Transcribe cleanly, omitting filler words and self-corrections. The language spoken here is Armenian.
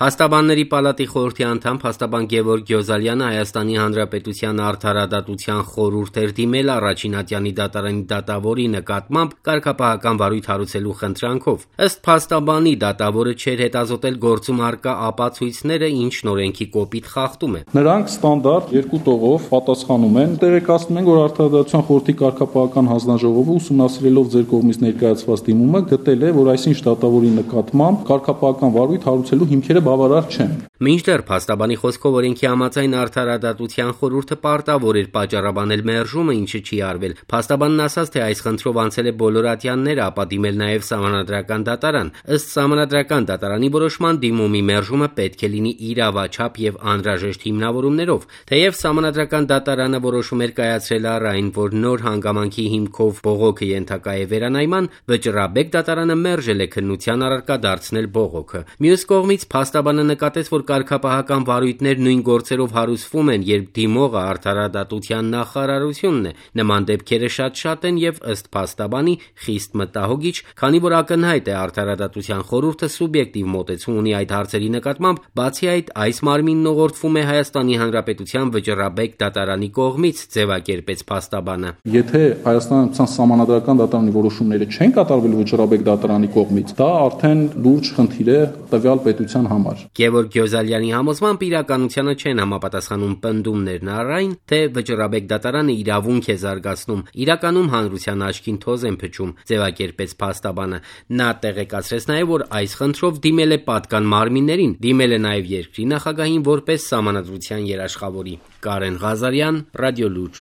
Փաստաբանների պալատի խորհրդի անդամ փաստաբան Գևորգ Գյոզալյանը Հայաստանի Հանրապետության Արդարադատության խորհուրդ էր դիմել առաջին ատյանի դատարանի դատավորի նկատմամբ կարգապահական վարույթ հարուցելու խնդրանքով։ Ըստ փաստաբանի, դատավորը չէր հետազոտել գործում առկա ապացույցները, ինչն օրենքի կոպիտ խախտում է։ Նրանք ստանդարտ երկու տողով պատասխանում են, տեղեկացնում են, որ Արդարադատության խորհրդի կարգապահական հանձնաժողովը ուսումնասիրելով ձեր կողմից ներկայացված դիմումը գտել է, որ այսինչ դատավորի նկատմամբ կարգապահական վարույթ հարուցելու հիմքերը բավարար չեն։ Մինչդեռ փաստաբանի խոսքով օրենքի համաձայն Արդարադատության խորհուրդը պարտավոր էր պատճառաբանել մերժումը, ինչը չի արվել։ Փաստաբանն ասաց, թե այս խնդրով անցել է բոլոր ատյանները, ապա դիմել նաև Սահմանադրական դատարան։ Ըստ Սահմանադրական դատարանի որոշման դիմումի մերժումը պետք է լինի իրավաչափ եւ անհրաժեշտ հիմնավորումներով։ Թեև Սահմանադրական դատարանը որոշում էր կայացրել առ այն, որ նոր հանգամանքի հիմքով բողոքը ենթակա է վերանայման, Վճռաբեկ դատարանը մերժել է քննության առարկա դարձնել բողոքը։ Մյուս կողմից փաստաբանը նկատեց, որ կարգապահական վարույթներ նույն գործերով հարուցվում են, երբ դիմողը Արդարադատության նախարարությունն է։ Նման դեպքերը շատ են եւ ըստ փաստաբանի խիստ մտահոգիչ, քանի որ ակնհայտ է Արդարադատության խորհուրդը սուբյեկտիվ մոտեցում ունի այդ հարցերի նկատմամբ, բացի այդ այս մարմինն ուղղորդվում է Հայաստանի Հանրապետության Վճռաբեկ դատարանի կողմից, ձևակերպեց փաստաբանը։ Եթե Հայաստանի Սահմանադրական դատարանի որոշումները չեն կատարվել Վճռաբեկ դատարանի կողմից, դա արդեն լուրջ խնդիր է տվյալ պետության համար։ Գևորգ Գյոզալյանի համոզմամբ իրականությանը չեն համապատասխանում պնդումներն առ այն, թե Վճռաբեկ դատարանը իրավունք է զարգացնում, իրականում հանրության աչքին թոզ են փչում, ձևակերպեց փաստաբանը։ Նա տեղեկացրեց նաև, որ այս խնդրով դիմել է պատկան մարմիններին, դիմել է նաև երկրի նախագահին որպես Սահմանադրության երաշխավորի։ Կարեն Ղազարյան, Ռադիոլուր։